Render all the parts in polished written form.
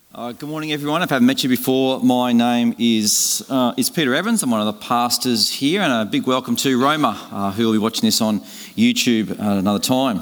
Good morning, everyone. If I haven't met you before, my name is Peter Evans. I'm one of the pastors here, and a big welcome to Roma, who will be watching this on YouTube at another time.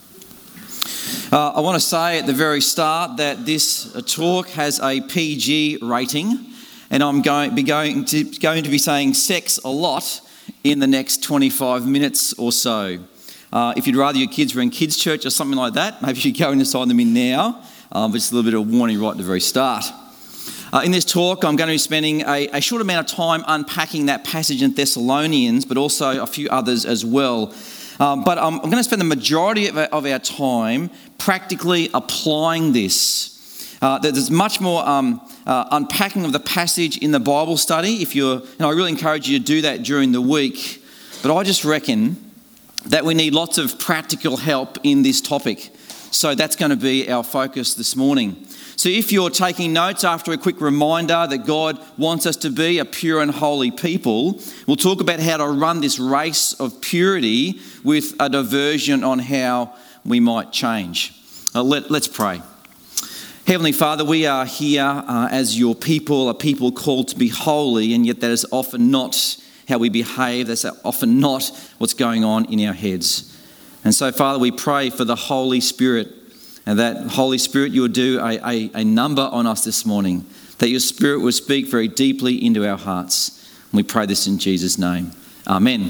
I want to say at the very start that this talk has a PG rating, and I'm going to be saying sex a lot in the next 25 minutes or so. If you'd rather your kids were in kids' church or something like that, maybe you go and sign them in now. But just a little bit of warning right at the very start. In this talk, I'm going to be spending a short amount of time unpacking that passage in Thessalonians, but also a few others as well. But I'm going to spend the majority of our time practically applying this. There's much more unpacking of the passage in the Bible study. I really encourage you to do that during the week. But I just reckon that we need lots of practical help in this topic. So that's going to be our focus this morning. So if you're taking notes, after a quick reminder that God wants us to be a pure and holy people, we'll talk about how to run this race of purity with a diversion on how we might change. Let's pray. Heavenly Father, we are here as your people, a people called to be holy, and yet that is often not how we behave. That's often not what's going on in our heads. And so, Father, we pray for the Holy Spirit, and that Holy Spirit, you will do a number on us this morning, that your Spirit will speak very deeply into our hearts. And we pray this in Jesus' name. Amen.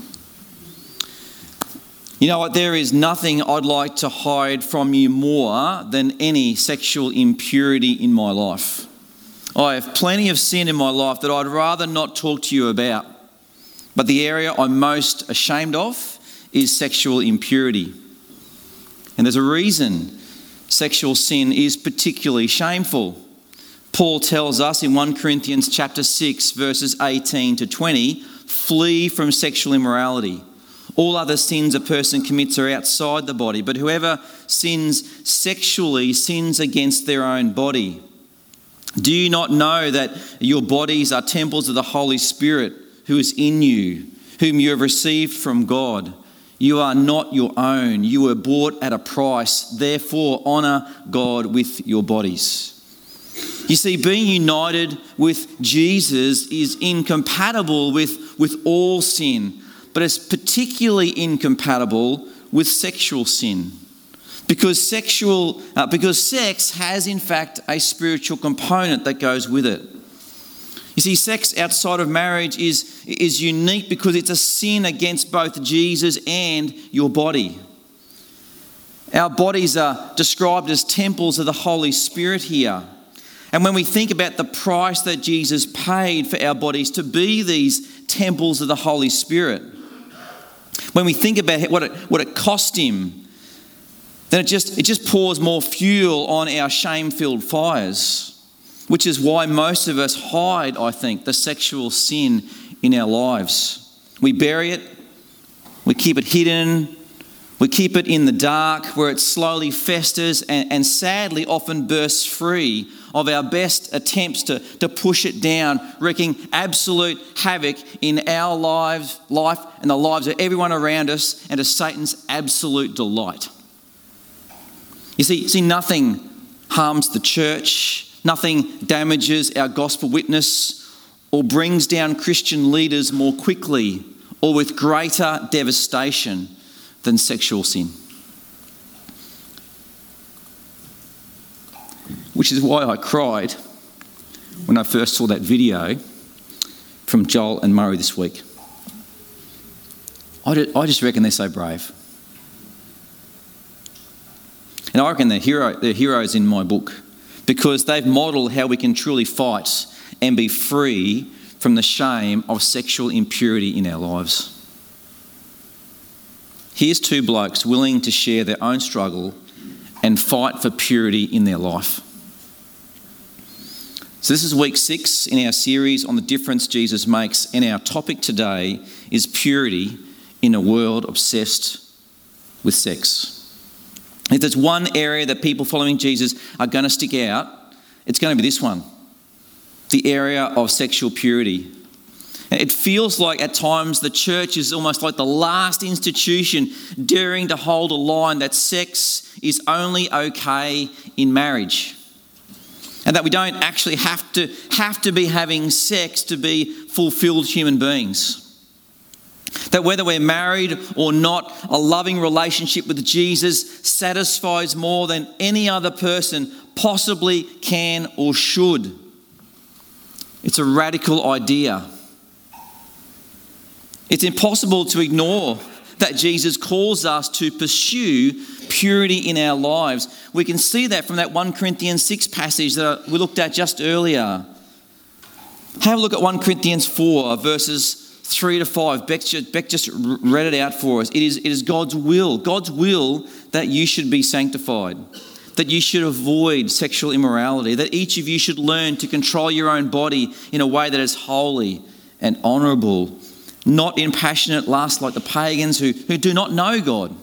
You know what? There is nothing I'd like to hide from you more than any sexual impurity in my life. I have plenty of sin in my life that I'd rather not talk to you about. But the area I'm most ashamed of is sexual impurity. And there's a reason sexual sin is particularly shameful. Paul tells us in 1 Corinthians chapter 6, verses 18 to 20, flee from sexual immorality. All other sins a person commits are outside the body, but whoever sins sexually sins against their own body. Do you not know that your bodies are temples of the Holy Spirit who is in you, whom you have received from God? You are not your own. You were bought at a price. Therefore, honour God with your bodies. You see, being united with Jesus is incompatible with all sin, but it's particularly incompatible with sexual sin. Because sex has, in fact, a spiritual component that goes with it. You see, sex outside of marriage is unique because it's a sin against both Jesus and your body. Our bodies are described as temples of the Holy Spirit here. And when we think about the price that Jesus paid for our bodies to be these temples of the Holy Spirit, when we think about what it cost him, then it just pours more fuel on our shame-filled fires. Which is why most of us hide, I think, the sexual sin in our lives. We bury it, we keep it hidden, we keep it in the dark where it slowly festers and sadly often bursts free of our best attempts to push it down, wreaking absolute havoc in our life and the lives of everyone around us, and to Satan's absolute delight. You see, nothing harms the church. Nothing damages our gospel witness or brings down Christian leaders more quickly or with greater devastation than sexual sin. Which is why I cried when I first saw that video from Joel and Murray this week. I just reckon they're so brave. And I reckon they're heroes in my book, because they've modelled how we can truly fight and be free from the shame of sexual impurity in our lives. Here's two blokes willing to share their own struggle and fight for purity in their life. So this is week 6 in our series on the difference Jesus makes, and our topic today is purity in a world obsessed with sex. If there's one area that people following Jesus are going to stick out, it's going to be this one, the area of sexual purity. It feels like at times the church is almost like the last institution daring to hold a line that sex is only okay in marriage. And that we don't actually have to be having sex to be fulfilled human beings. That whether we're married or not, a loving relationship with Jesus satisfies more than any other person possibly can or should. It's a radical idea. It's impossible to ignore that Jesus calls us to pursue purity in our lives. We can see that from that 1 Corinthians 6 passage that we looked at just earlier. Have a look at 1 Corinthians 4 verses 3 to 5. Beck just read it out for us. It is God's will that you should be sanctified, that you should avoid sexual immorality, that each of you should learn to control your own body in a way that is holy and honourable, not in passionate lust like the pagans who do not know God.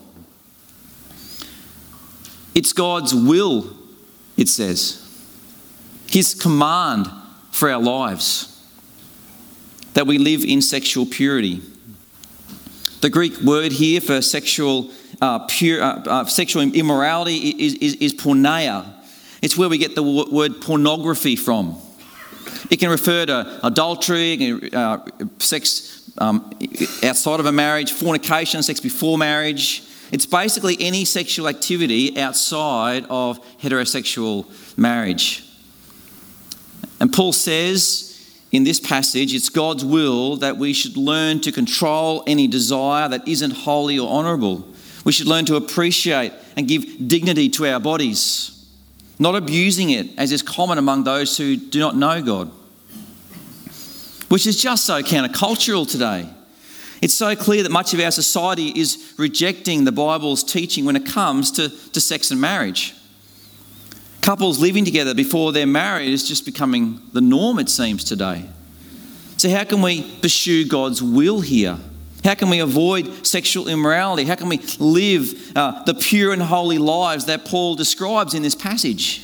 It's God's will, it says. His command for our lives, that we live in sexual purity. The Greek word here for sexual immorality is porneia. It's where we get the word pornography from. It can refer to adultery, sex outside of a marriage, fornication, sex before marriage. It's basically any sexual activity outside of heterosexual marriage. And Paul says in this passage, it's God's will that we should learn to control any desire that isn't holy or honourable. We should learn to appreciate and give dignity to our bodies, not abusing it as is common among those who do not know God, which is just so countercultural today. It's so clear that much of our society is rejecting the Bible's teaching when it comes to sex and marriage. Couples living together before they're married is just becoming the norm, it seems, today. So how can we pursue God's will here? How can we avoid sexual immorality? How can we live the pure and holy lives that Paul describes in this passage?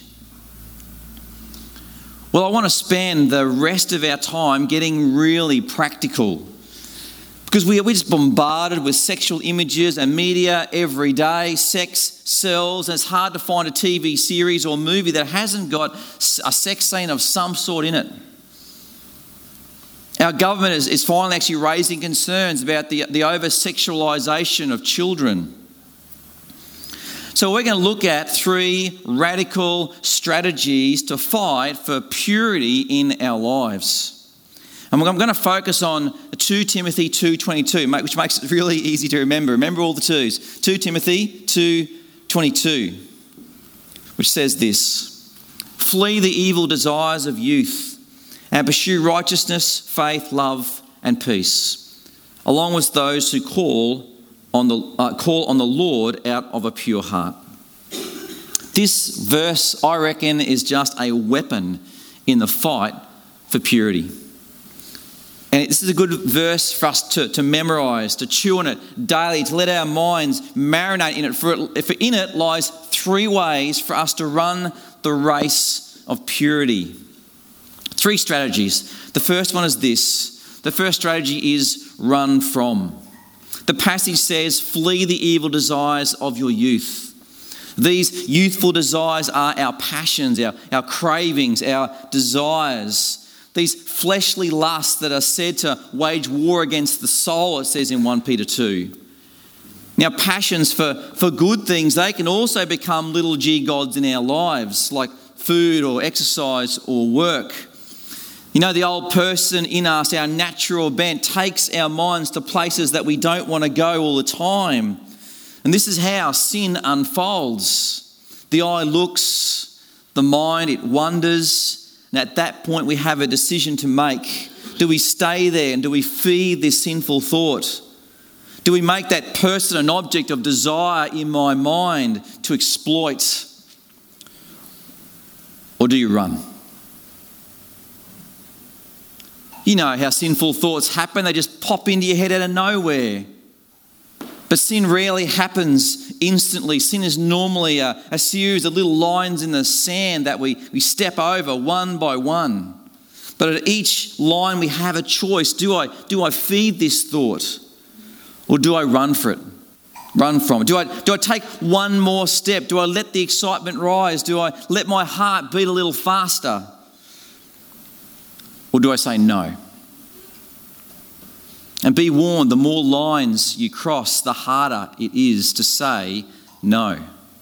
Well, I want to spend the rest of our time getting really practical, because we're just bombarded with sexual images and media every day. Sex sells, and it's hard to find a TV series or movie that hasn't got a sex scene of some sort in it. Our government is finally actually raising concerns about the over-sexualisation of children. So we're going to look at 3 radical strategies to fight for purity in our lives. And I'm going to focus on 2 Timothy 2:22, which makes it really easy to remember. Remember all the twos. 2 Timothy 2:22, which says this: "Flee the evil desires of youth and pursue righteousness, faith, love, and peace, along with those who call on the Lord out of a pure heart." This verse, I reckon, is just a weapon in the fight for purity. And this is a good verse for us to memorise, to chew on it daily, to let our minds marinate in it. For in it lies 3 ways for us to run the race of purity. 3 strategies. The first one is this. The first strategy is run from. The passage says, "Flee the evil desires of your youth." These youthful desires are our passions, our cravings, our desires. These fleshly lusts that are said to wage war against the soul, it says in 1 Peter 2. Now, passions for good things, they can also become little g gods in our lives, like food or exercise or work. You know, the old person in us, our natural bent, takes our minds to places that we don't want to go all the time. And this is how sin unfolds. The eye looks, the mind, it wanders. And at that point, we have a decision to make. Do we stay there and do we feed this sinful thought? Do we make that person an object of desire in my mind to exploit? Or do you run? You know how sinful thoughts happen. They just pop into your head out of nowhere. But sin rarely happens instantly. Sin is normally a series of little lines in the sand that we step over one by one. But at each line we have a choice. Do I feed this thought, or do I run for it? Run from it. Do I take one more step? Do I let the excitement rise? Do I let my heart beat a little faster? Or do I say no? And be warned, the more lines you cross, the harder it is to say no.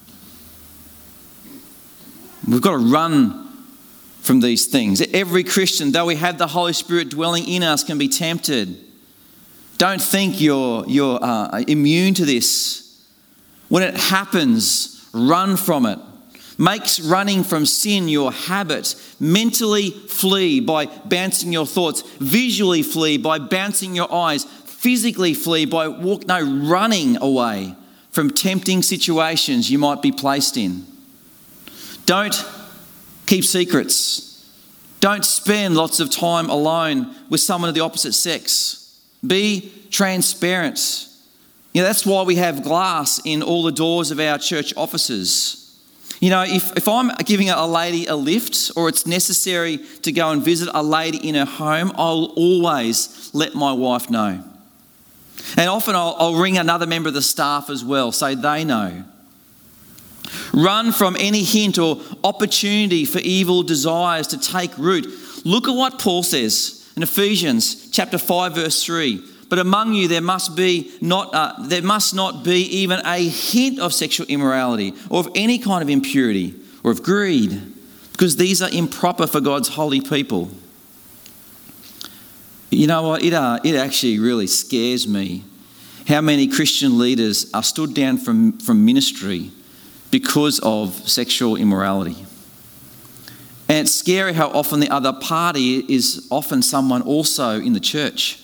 We've got to run from these things. Every Christian, though we have the Holy Spirit dwelling in us, can be tempted. Don't think you're immune to this. When it happens, run from it. Make running from sin your habit. Mentally flee by bouncing your thoughts. Visually flee by bouncing your eyes. Physically flee by running away from tempting situations you might be placed in. Don't keep secrets. Don't spend lots of time alone with someone of the opposite sex. Be transparent. That's why we have glass in all the doors of our church offices. If I'm giving a lady a lift, or it's necessary to go and visit a lady in her home, I'll always let my wife know. And often I'll ring another member of the staff as well, so they know. Run from any hint or opportunity for evil desires to take root. Look at what Paul says in Ephesians chapter 5 verse 3. But among you there must not be even a hint of sexual immorality or of any kind of impurity or of greed, because these are improper for God's holy people. You know what? It actually really scares me how many Christian leaders are stood down from ministry because of sexual immorality. And it's scary how often the other party is often someone also in the church.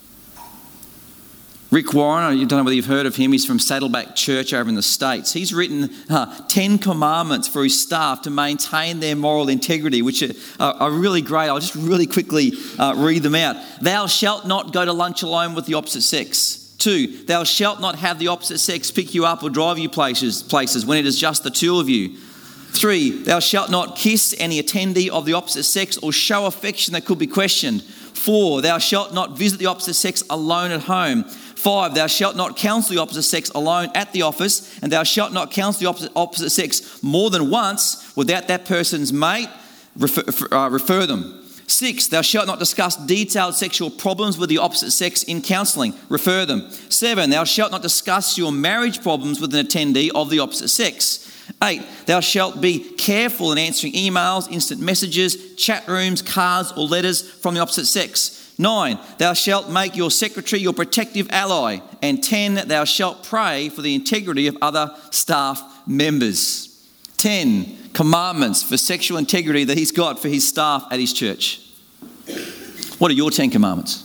Rick Warren, I don't know whether you've heard of him, he's from Saddleback Church over in the States. He's written 10 commandments for his staff to maintain their moral integrity, which are really great. I'll just really quickly read them out. Thou shalt not go to lunch alone with the opposite sex. 2, thou shalt not have the opposite sex pick you up or drive you places when it is just the two of you. 3, thou shalt not kiss any attendee of the opposite sex or show affection that could be questioned. 4, thou shalt not visit the opposite sex alone at home. 5, thou shalt not counsel the opposite sex alone at the office, and thou shalt not counsel the opposite sex more than once without that person's mate. Refer them. 6, thou shalt not discuss detailed sexual problems with the opposite sex in counselling. Refer them. 7, thou shalt not discuss your marriage problems with an attendee of the opposite sex. 8, thou shalt be careful in answering emails, instant messages, chat rooms, cards or letters from the opposite sex. 9, thou shalt make your secretary your protective ally. And 10, thou shalt pray for the integrity of other staff members. 10 commandments for sexual integrity that he's got for his staff at his church. What are your 10 commandments?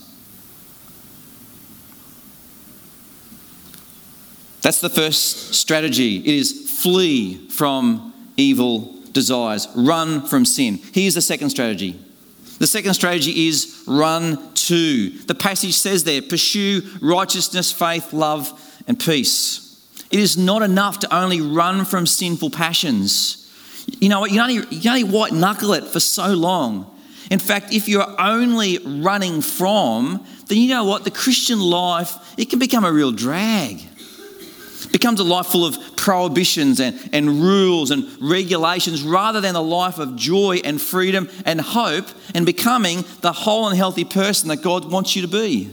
That's the first strategy. It is flee from evil desires. Run from sin. Here's the second strategy. The second strategy is run to. The passage says there, pursue righteousness, faith, love, and peace. It is not enough to only run from sinful passions. You know what? You only white knuckle it for so long. In fact, if you're only running from, then you know what? The Christian life, it can become a real drag. It becomes a life full of prohibitions and rules and regulations rather than a life of joy and freedom and hope and becoming the whole and healthy person that God wants you to be.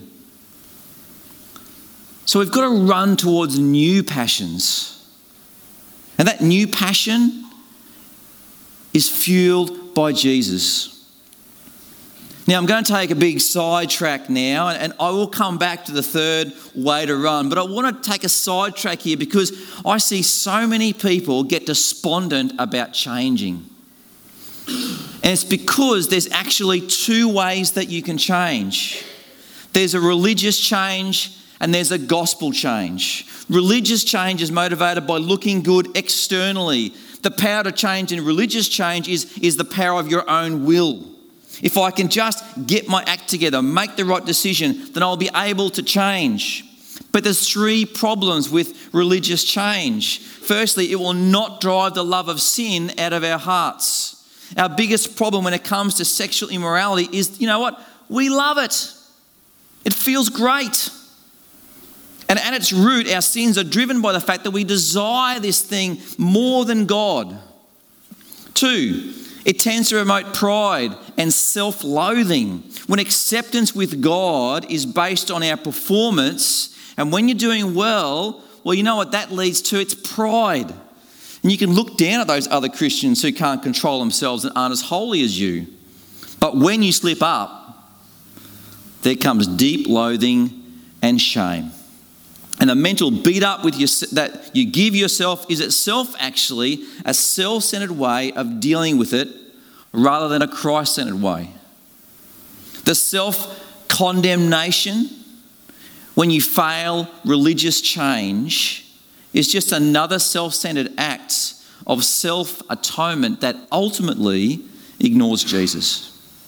So we've got to run towards new passions. And that new passion is fueled by Jesus. Now, I'm going to take a big sidetrack now, and I will come back to the third way to run. But I want to take a sidetrack here because I see so many people get despondent about changing. And it's because there's actually two ways that you can change. There's a religious change and there's a gospel change. Religious change is motivated by looking good externally. The power to change in religious change is the power of your own will. If I can just get my act together, make the right decision, then I'll be able to change. But there's three problems with religious change. Firstly, it will not drive the love of sin out of our hearts. Our biggest problem when it comes to sexual immorality is, you know what? We love it. It feels great. And at its root, our sins are driven by the fact that we desire this thing more than God. 2, it tends to promote pride and self-loathing when acceptance with God is based on our performance. And when you're doing well, you know what that leads to? It's pride. And you can look down at those other Christians who can't control themselves and aren't as holy as you. But when you slip up, there comes deep loathing and shame. And the mental beat up that you give yourself is itself actually a self-centered way of dealing with it rather than a Christ-centered way. The self-condemnation when you fail religious change is just another self-centered act of self-atonement that ultimately ignores Jesus.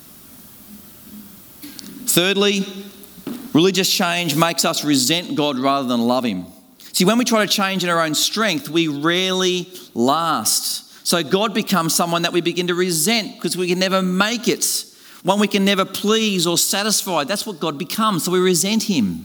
Thirdly, religious change makes us resent God rather than love him. See, when we try to change in our own strength, we rarely last. So God becomes someone that we begin to resent because we can never make it. One we can never please or satisfy. That's what God becomes. So we resent him.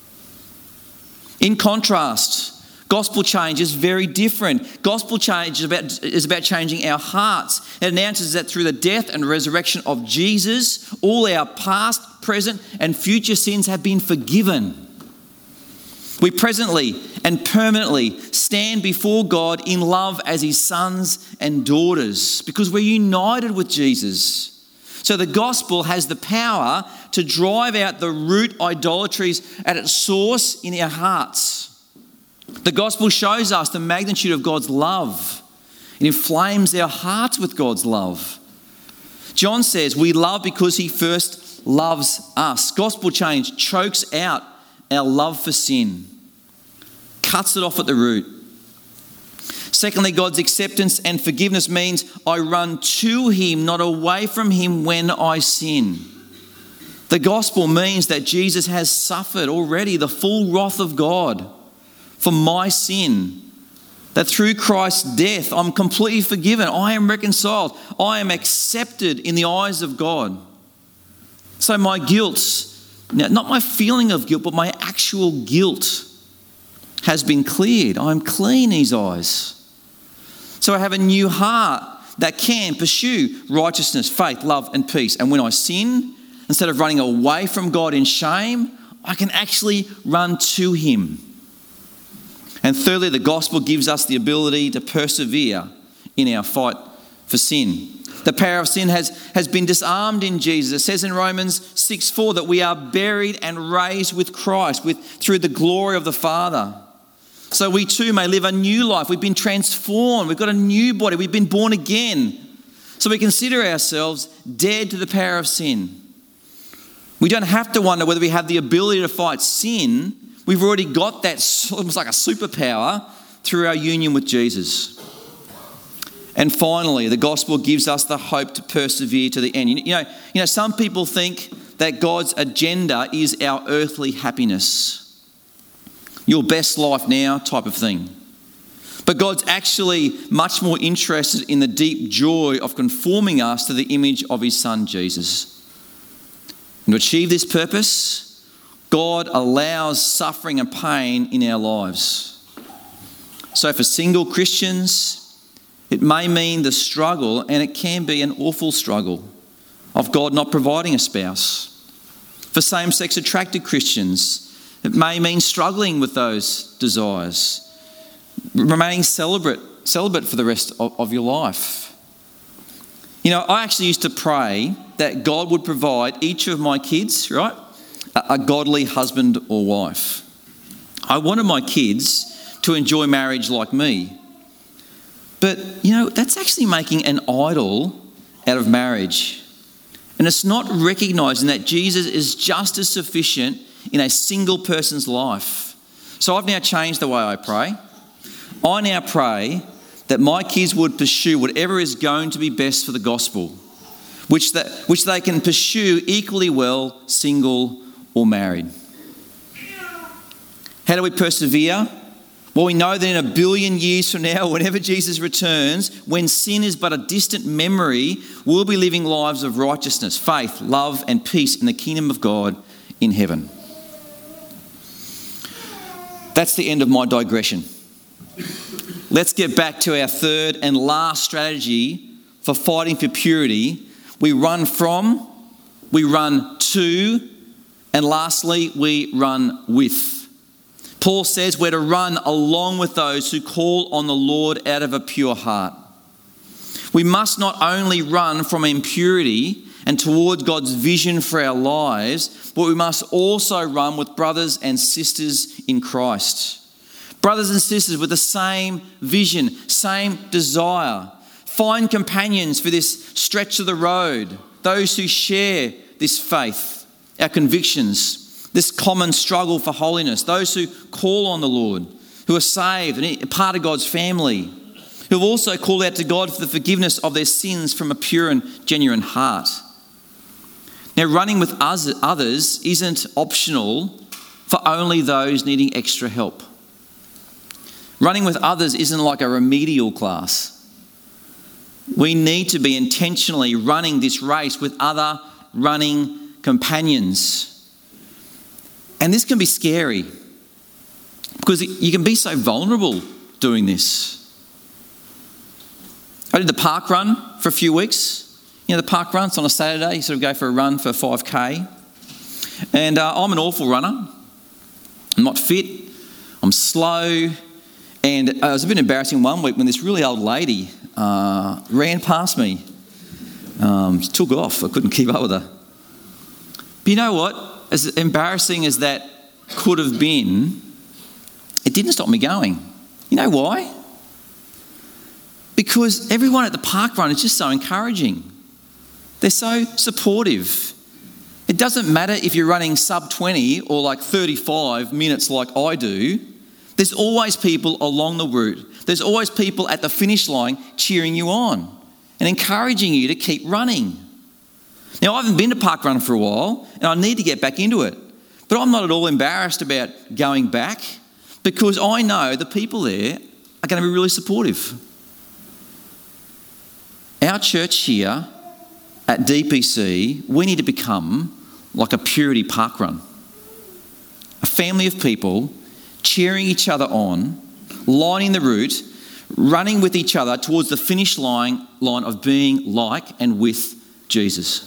In contrast, gospel change is very different. Gospel change is about changing our hearts. It announces that through the death and resurrection of Jesus, all our past, present, and future sins have been forgiven. We presently and permanently stand before God in love as his sons and daughters because we're united with Jesus. So the gospel has the power to drive out the root idolatries at its source in our hearts. The gospel shows us the magnitude of God's love. It inflames our hearts with God's love. John says we love because he first loves us. Gospel change chokes out our love for sin, cuts it off at the root. Secondly, God's acceptance and forgiveness means I run to him, not away from him when I sin. The gospel means that Jesus has suffered already the full wrath of God for my sin. That through Christ's death, I'm completely forgiven. I am reconciled. I am accepted in the eyes of God. So my guilt, not my feeling of guilt, but my actual guilt has been cleared. I'm clean in his eyes. So I have a new heart that can pursue righteousness, faith, love, and peace. And when I sin, instead of running away from God in shame, I can actually run to him. And thirdly, the gospel gives us the ability to persevere in our fight for sin. The power of sin has been disarmed in Jesus. It says in Romans 6:4 that we are buried and raised with Christ through the glory of the Father. So we too may live a new life. We've been transformed. We've got a new body. We've been born again. So we consider ourselves dead to the power of sin. We don't have to wonder whether we have the ability to fight sin. We've already got that almost like a superpower through our union with Jesus. And finally, the gospel gives us the hope to persevere to the end. You know, some people think that God's agenda is our earthly happiness. Your best life now type of thing. But God's actually much more interested in the deep joy of conforming us to the image of his Son, Jesus. And to achieve this purpose, God allows suffering and pain in our lives. So for single Christians, it may mean the struggle, and it can be an awful struggle, of God not providing a spouse. For same-sex attracted Christians, it may mean struggling with those desires, remaining celibate for the rest of your life. You know, I actually used to pray that God would provide each of my kids, right, a godly husband or wife. I wanted my kids to enjoy marriage like me. But, you know, that's actually making an idol out of marriage. And it's not recognising that Jesus is just as sufficient in a single person's life. So I've now changed the way I pray. I now pray that my kids would pursue whatever is going to be best for the gospel, which they can pursue equally well, single or married. How do we persevere? Well, we know that in 1 billion years from now, whenever Jesus returns, when sin is but a distant memory, we'll be living lives of righteousness, faith, love, and peace in the kingdom of God in heaven. That's the end of my digression. Let's get back to our third and last strategy for fighting for purity. We run from, we run to, and lastly, we run with. Paul says we're to run along with those who call on the Lord out of a pure heart. We must not only run from impurity and towards God's vision for our lives, but we must also run with brothers and sisters in Christ. Brothers and sisters with the same vision, same desire. Find companions for this stretch of the road, those who share this faith, our convictions, this common struggle for holiness, those who call on the Lord, who are saved and part of God's family, who have also called out to God for the forgiveness of their sins from a pure and genuine heart. Now, running with others isn't optional for only those needing extra help. Running with others isn't like a remedial class. We need to be intentionally running this race with other running companions. And this can be scary because you can be so vulnerable doing this. I did the park run for a few weeks. You know, the park run, it's on a Saturday. You sort of go for a run for 5K. And I'm an awful runner. I'm not fit. I'm slow. And it was a bit embarrassing one week when this really old lady ran past me. She took off. I couldn't keep up with her. But you know what? As embarrassing as that could have been, it didn't stop me going. You know why? Because everyone at the park run is just so encouraging. They're so supportive. It doesn't matter if you're running sub 20 or like 35 minutes like I do. There's always people along the route. There's always people at the finish line cheering you on and encouraging you to keep running. Now, I haven't been to park run for a while and I need to get back into it. But I'm not at all embarrassed about going back because I know the people there are going to be really supportive. Our church here at DPC, we need to become like a purity park run. A family of people cheering each other on, lining the route, running with each other towards the finish line of being like and with Jesus.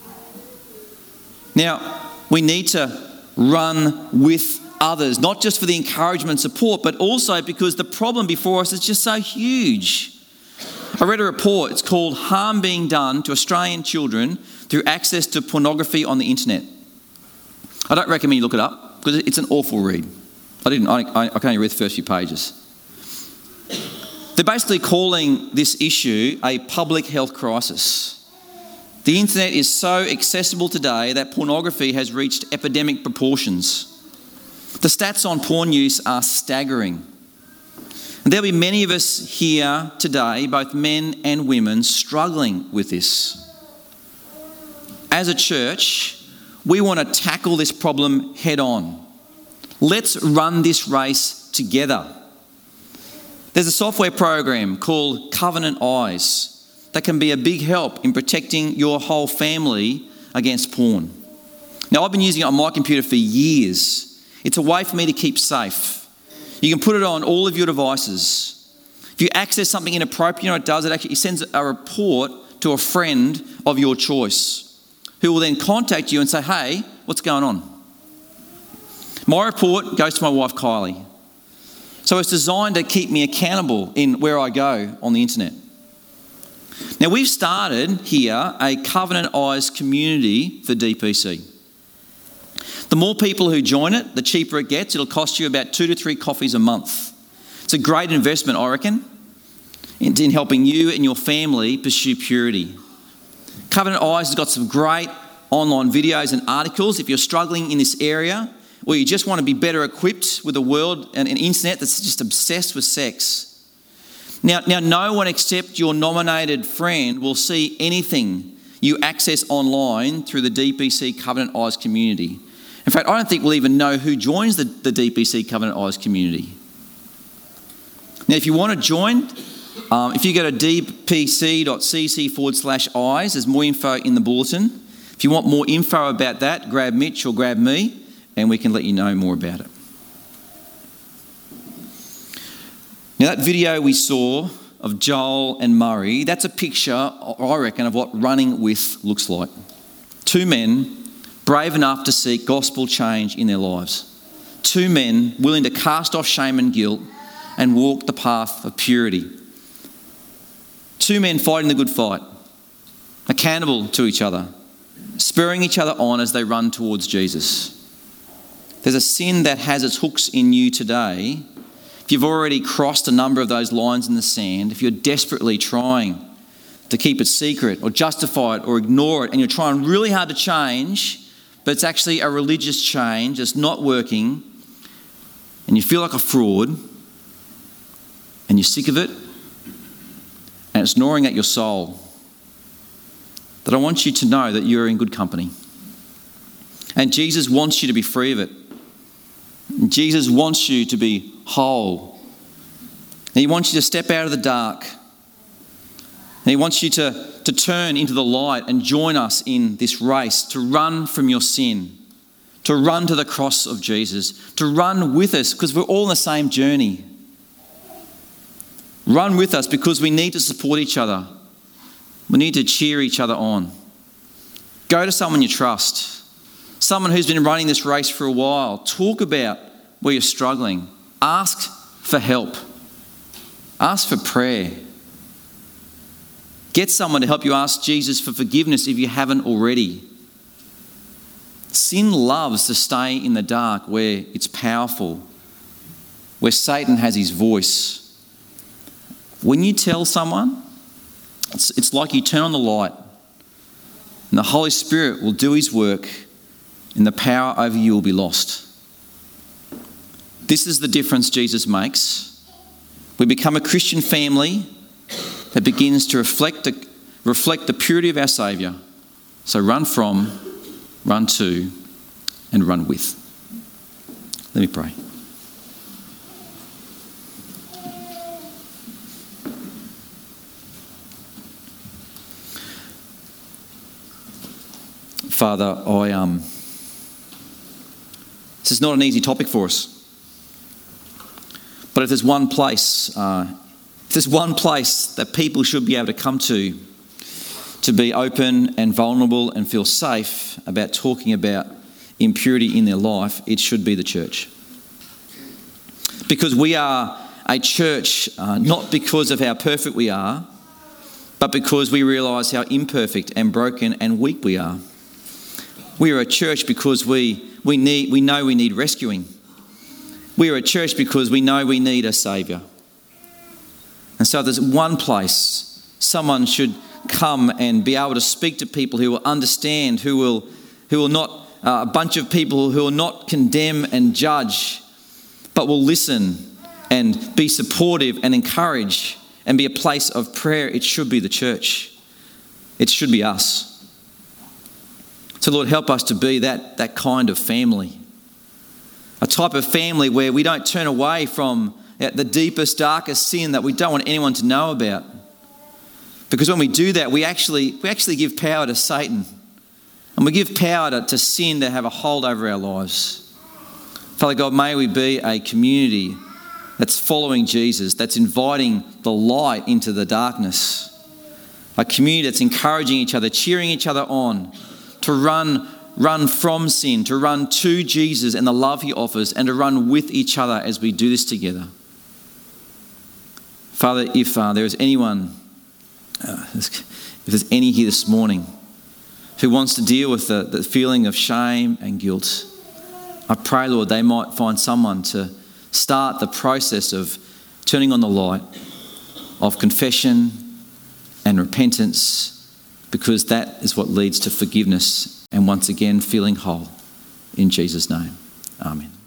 Now, we need to run with others, not just for the encouragement and support, but also because the problem before us is just so huge. I read a report, it's called Harm Being Done to Australian Children Through Access to Pornography on the Internet. I don't recommend you look it up because it's an awful read. I can only read the first few pages. They're basically calling this issue a public health crisis. The internet is so accessible today that pornography has reached epidemic proportions. The stats on porn use are staggering. And there'll be many of us here today, both men and women, struggling with this. As a church, we want to tackle this problem head on. Let's run this race together. There's a software program called Covenant Eyes that can be a big help in protecting your whole family against porn. Now, I've been using it on my computer for years. It's a way for me to keep safe. You can put it on all of your devices. If you access something inappropriate, you know what it does? It sends a report to a friend of your choice who will then contact you and say, hey, what's going on? My report goes to my wife, Kylie. So it's designed to keep me accountable in where I go on the internet. Now, we've started here a Covenant Eyes community for DPC. The more people who join it, the cheaper it gets. It'll cost you about 2 to 3 coffees a month. It's a great investment, I reckon, in helping you and your family pursue purity. Covenant Eyes has got some great online videos and articles. If you're struggling in this area, or you just want to be better equipped with a world and an internet that's just obsessed with sex. Now, no one except your nominated friend will see anything you access online through the DPC Covenant Eyes community. In fact, I don't think we'll even know who joins the DPC Covenant Eyes community. Now, if you want to join, if you go to dpc.cc/eyes, there's more info in the bulletin. If you want more info about that, grab Mitch or grab me, and we can let you know more about it. Now, that video we saw of Joel and Murray, that's a picture, I reckon, of what running with looks like. Two men brave enough to seek gospel change in their lives. Two men willing to cast off shame and guilt and walk the path of purity. Two men fighting the good fight, accountable to each other, spurring each other on as they run towards Jesus. There's a sin that has its hooks in you today. If you've already crossed a number of those lines in the sand, if you're desperately trying to keep it secret or justify it or ignore it, and you're trying really hard to change, but it's actually a religious change that's not working, and you feel like a fraud, and you're sick of it, and it's gnawing at your soul, that I want you to know that you're in good company. And Jesus wants you to be free of it. And Jesus wants you to be whole. And he wants you to step out of the dark. And he wants you to turn into the light and join us in this race, to run from your sin, to run to the cross of Jesus, to run with us because we're all on the same journey. Run with us because we need to support each other. We need to cheer each other on. Go to someone you trust, someone who's been running this race for a while. Talk about where you're struggling. Ask for help. Ask for prayer. Get someone to help you ask Jesus for forgiveness if you haven't already. Sin loves to stay in the dark where it's powerful, where Satan has his voice. When you tell someone, it's like you turn on the light and the Holy Spirit will do his work and the power over you will be lost. This is the difference Jesus makes. We become a Christian family that begins to reflect the purity of our Saviour. So run from, run to, and run with. Let me pray. Father, this is not an easy topic for us. But if there's one place that people should be able to come to be open and vulnerable and feel safe about talking about impurity in their life, it should be the church. Because we are a church, not because of how perfect we are, but because we realise how imperfect and broken and weak we are. We are a church because we know we need rescuing. We are a church because we know we need a Saviour. And so there's one place someone should come and be able to speak to people who will understand, who will not, a bunch of people who will not condemn and judge, but will listen and be supportive and encourage and be a place of prayer. It should be the church. It should be us. So Lord, help us to be that kind of family. A type of family where we don't turn away from the deepest, darkest sin that we don't want anyone to know about. Because when we do that, we actually give power to Satan. And we give power to sin to have a hold over our lives. Father God, may we be a community that's following Jesus, that's inviting the light into the darkness. A community that's encouraging each other, cheering each other on, to run from sin, to run to Jesus and the love he offers, and to run with each other as we do this together. Father, if there is anyone, if there's any here this morning who wants to deal with the feeling of shame and guilt, I pray, Lord, they might find someone to start the process of turning on the light of confession and repentance, because that is what leads to forgiveness and once again feeling whole. In Jesus' name, amen.